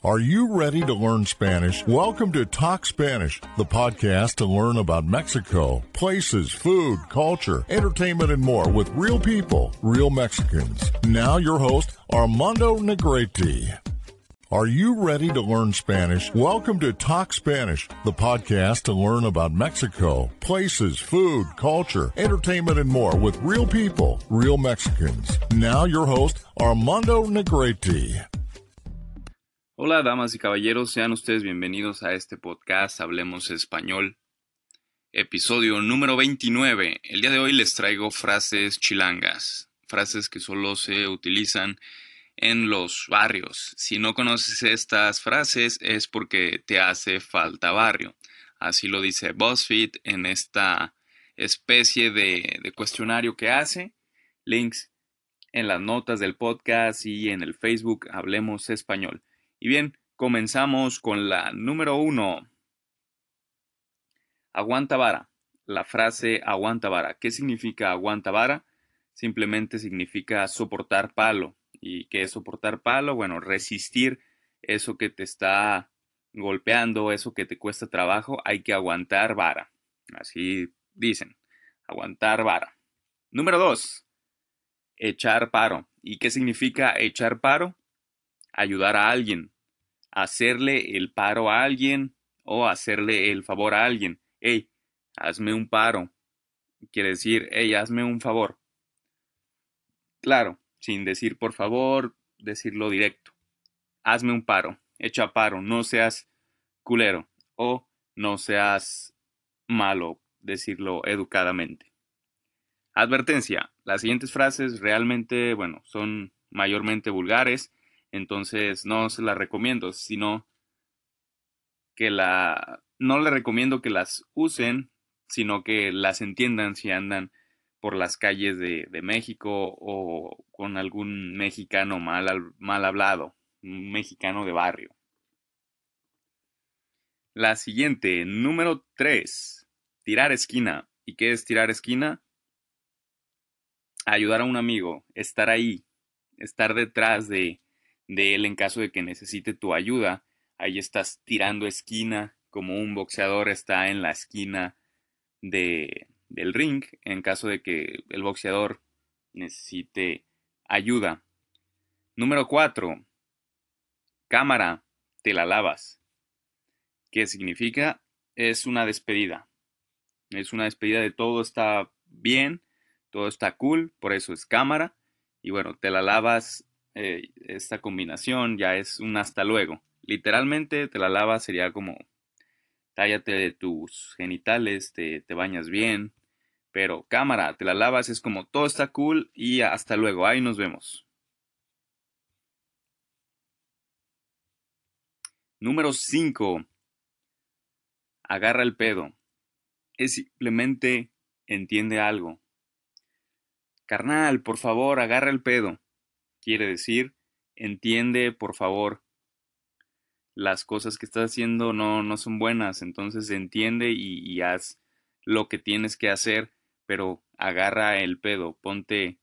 Are you ready to learn Spanish? Welcome to Talk Spanish, the podcast to learn about Mexico, places, food, culture, entertainment, and more with real people, real Mexicans. Now your host, Armando Negrete. Are you ready to learn Spanish? Welcome to Talk Spanish, the podcast to learn about Mexico, places, food, culture, entertainment, and more with real people, real Mexicans. Now your host, Armando Negrete. Hola damas y caballeros, sean ustedes bienvenidos a este podcast Hablemos Español, episodio número 29. El día de hoy les traigo frases chilangas, frases que solo se utilizan en los barrios. Si no conoces estas frases es porque te hace falta barrio. Así lo dice BuzzFeed en esta especie de cuestionario que hace. Links en las notas del podcast y en el Facebook Hablemos Español. Y bien, comenzamos con la número 1. Aguanta vara. La frase aguanta vara. ¿Qué significa aguanta vara? Simplemente significa soportar palo. ¿Y qué es soportar palo? Bueno, resistir eso que te está golpeando, eso que te cuesta trabajo, hay que aguantar vara. Así dicen, aguantar vara. Número 2. Echar paro. ¿Y qué significa echar paro? Ayudar a alguien, hacerle el paro a alguien o hacerle el favor a alguien. Hey, hazme un paro. Quiere decir, hey, hazme un favor. Claro, sin decir por favor, decirlo directo. Hazme un paro, echa paro, no seas culero o no seas malo, decirlo educadamente. Advertencia, las siguientes frases realmente, son mayormente vulgares. Entonces no se las recomiendo, sino que no les recomiendo que las usen, sino que las entiendan si andan por las calles de México o con algún mexicano mal hablado, un mexicano de barrio. La siguiente, número 3, tirar esquina. ¿Y qué es tirar esquina? Ayudar a un amigo, estar ahí, estar detrás de él en caso de que necesite tu ayuda. Ahí estás tirando esquina, como un boxeador está en la esquina del ring, en caso de que el boxeador necesite ayuda. Número 4. Cámara, te la lavas. ¿Qué significa? Es una despedida. Es una despedida de todo está bien, todo está cool, por eso es cámara. Y bueno, te la lavas. Esta combinación ya es un hasta luego. Literalmente te la lavas sería como tállate de tus genitales, te bañas bien, pero cámara, te la lavas es como todo está cool y hasta luego, ahí nos vemos. Número 5. Agarra el pedo. Es simplemente entiende algo. Carnal, por favor, agarra el pedo. Quiere decir, entiende, por favor, las cosas que estás haciendo no son buenas, entonces entiende y haz lo que tienes que hacer, pero agarra el pedo, ponte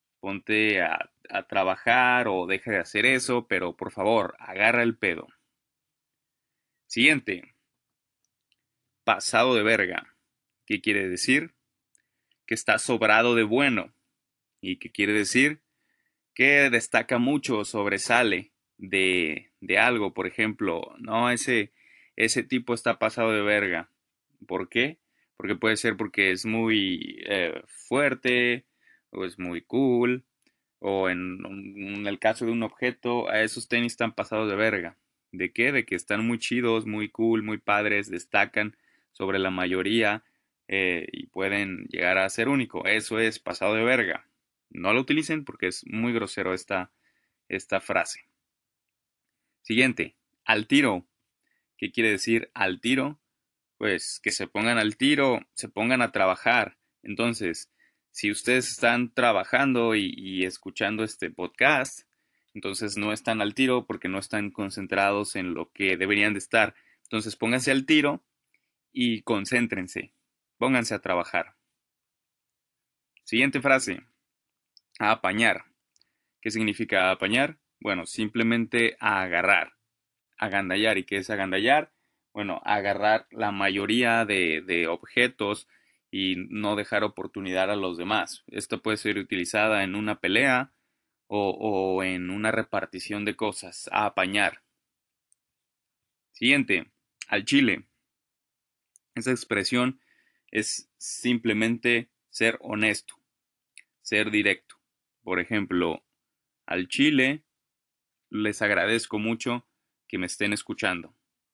a trabajar o deja de hacer eso, pero por favor, agarra el pedo. Siguiente, pasado de verga. ¿Qué quiere decir? Que está sobrado de bueno. ¿Y qué quiere decir? Que destaca mucho, sobresale de algo, por ejemplo, no, ese tipo está pasado de verga. ¿Por qué? Porque puede ser porque es muy fuerte, o es muy cool, o en el caso de un objeto, a esos tenis están pasados de verga. ¿De qué? De que están muy chidos, muy cool, muy padres, destacan sobre la mayoría y pueden llegar a ser único. Eso es pasado de verga. No lo utilicen porque es muy grosero esta frase. Siguiente, al tiro. ¿Qué quiere decir al tiro? Pues que se pongan al tiro, se pongan a trabajar. Entonces, si ustedes están trabajando y escuchando este podcast, entonces no están al tiro porque no están concentrados en lo que deberían de estar. Entonces pónganse al tiro y concéntrense. Pónganse a trabajar. Siguiente frase. A apañar. ¿Qué significa apañar? Bueno, simplemente a agarrar. agandallar. ¿Y qué es agandallar? Bueno, agarrar la mayoría de objetos y no dejar oportunidad a los demás. Esto puede ser utilizada en una pelea o en una repartición de cosas, a apañar. Siguiente, al chile. Esa expresión es simplemente ser honesto, ser directo. Por ejemplo, al chile les agradezco mucho que me estén escuchando.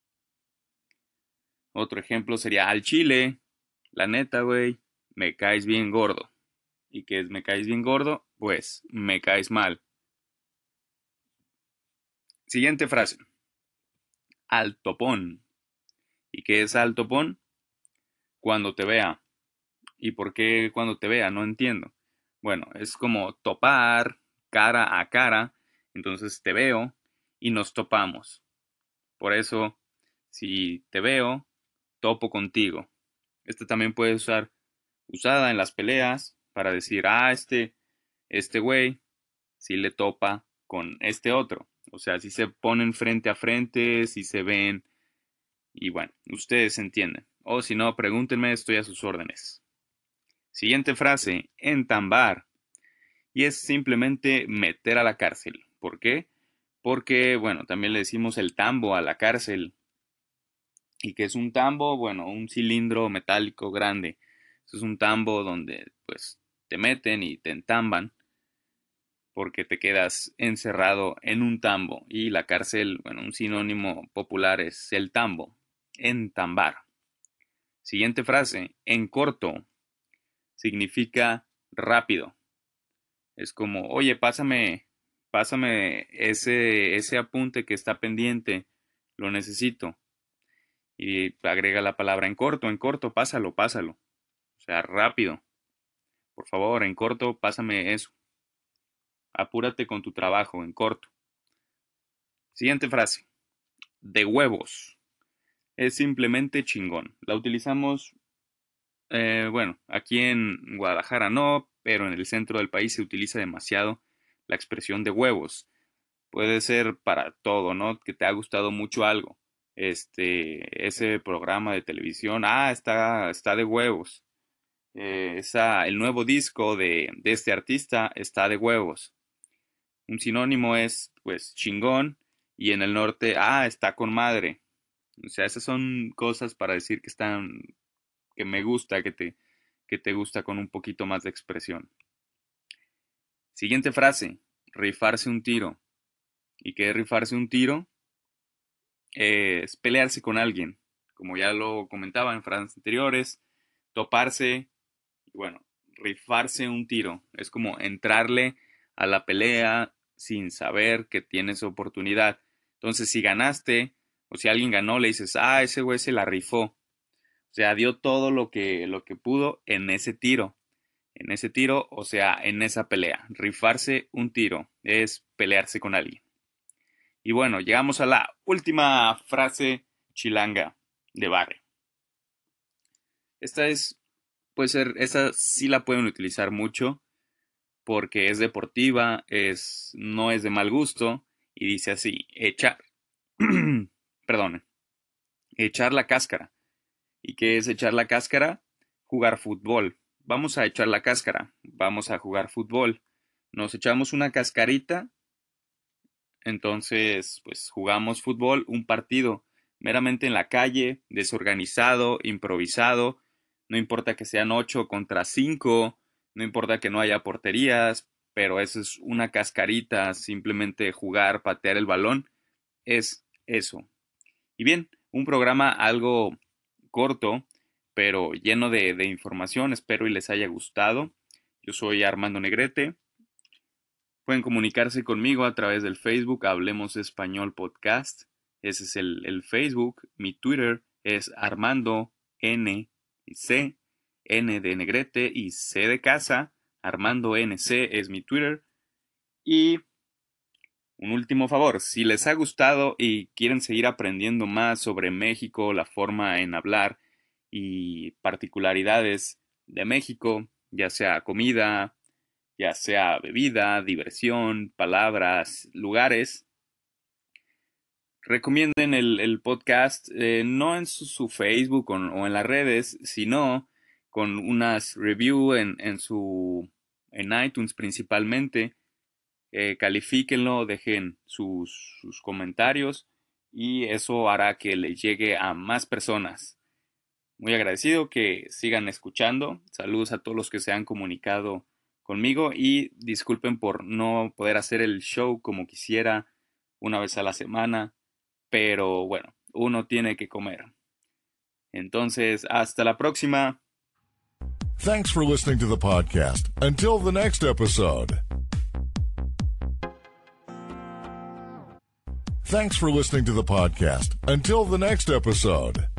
Otro ejemplo sería al chile, la neta, güey, me caes bien gordo. ¿Y qué es me caes bien gordo? Pues me caes mal. Siguiente frase, al topón. ¿Y qué es al topón? Cuando te vea. ¿Y por qué cuando te vea? No entiendo. Bueno, es como topar cara a cara. Entonces te veo y nos topamos. Por eso, si te veo, topo contigo. Esta también puede ser usada en las peleas para decir, este güey, si le topa con este otro. O sea, si se ponen frente a frente, si se ven, y bueno, ustedes entienden. O si no, pregúntenme, estoy a sus órdenes. Siguiente frase, entambar. Y es simplemente meter a la cárcel. ¿Por qué? Porque, bueno, también le decimos el tambo a la cárcel. ¿Y qué es un tambo? Bueno, un cilindro metálico grande. Eso es un tambo donde, pues, te meten y te entamban porque te quedas encerrado en un tambo. Y la cárcel, bueno, un sinónimo popular es el tambo, entambar. Siguiente frase, en corto, significa rápido. Es como, oye, pásame ese apunte que está pendiente, lo necesito. Y agrega la palabra en corto, pásalo. O sea, rápido. Por favor, en corto, pásame eso. Apúrate con tu trabajo, en corto. Siguiente frase, de huevos. Es simplemente chingón. La utilizamos, bueno, aquí en Guadalajara no, pero en el centro del país se utiliza demasiado la expresión de huevos. Puede ser para todo, ¿no? Que te ha gustado mucho algo. Ese programa de televisión, está de huevos. El nuevo disco de este artista está de huevos. Un sinónimo es, pues, chingón, y en el norte, está con madre. O sea, esas son cosas para decir que me gusta, que te gusta con un poquito más de expresión. Siguiente frase, rifarse un tiro. ¿Y qué es rifarse un tiro? Es pelearse con alguien, como ya lo comentaba en frases anteriores, toparse, y bueno, rifarse un tiro. Es como entrarle a la pelea sin saber que tienes oportunidad. Entonces, si ganaste, o si alguien ganó, le dices, ese güey se la rifó. O sea, dio todo lo que pudo en ese tiro. En ese tiro, o sea, en esa pelea. Rifarse un tiro es pelearse con alguien. Y bueno, llegamos a la última frase chilanga de barrio. Esta sí la pueden utilizar mucho porque es deportiva, no es de mal gusto y dice así, perdón, echar la cáscara. ¿Y qué es echar la cáscara? Jugar fútbol. Vamos a echar la cáscara, vamos a jugar fútbol. Nos echamos una cascarita. Entonces, pues jugamos fútbol, un partido meramente en la calle, desorganizado, improvisado, no importa que sean 8 contra 5, no importa que no haya porterías, pero eso es una cascarita, simplemente jugar, patear el balón, es eso. Y bien, un programa algo corto, pero lleno de información, espero y les haya gustado. Yo soy Armando Negrete. Pueden comunicarse conmigo a través del Facebook Hablemos Español Podcast. Ese es el Facebook. Mi Twitter es Armando N y C, N de Negrete y C de casa. Armando NC es mi Twitter. Y un último favor, si les ha gustado y quieren seguir aprendiendo más sobre México, la forma en hablar y particularidades de México, ya sea comida, ya sea bebida, diversión, palabras, lugares, recomienden el podcast, no en su Facebook o en las redes, sino con unas reviews en iTunes principalmente. Califíquenlo, dejen sus comentarios y eso hará que le llegue a más personas. Muy agradecido que sigan escuchando. Saludos a todos los que se han comunicado conmigo y disculpen por no poder hacer el show como quisiera una vez a la semana, pero bueno, uno tiene que comer. Entonces, hasta la próxima. Thanks for listening to the podcast. Until the next episode. Thanks for listening to the podcast. Until the next episode.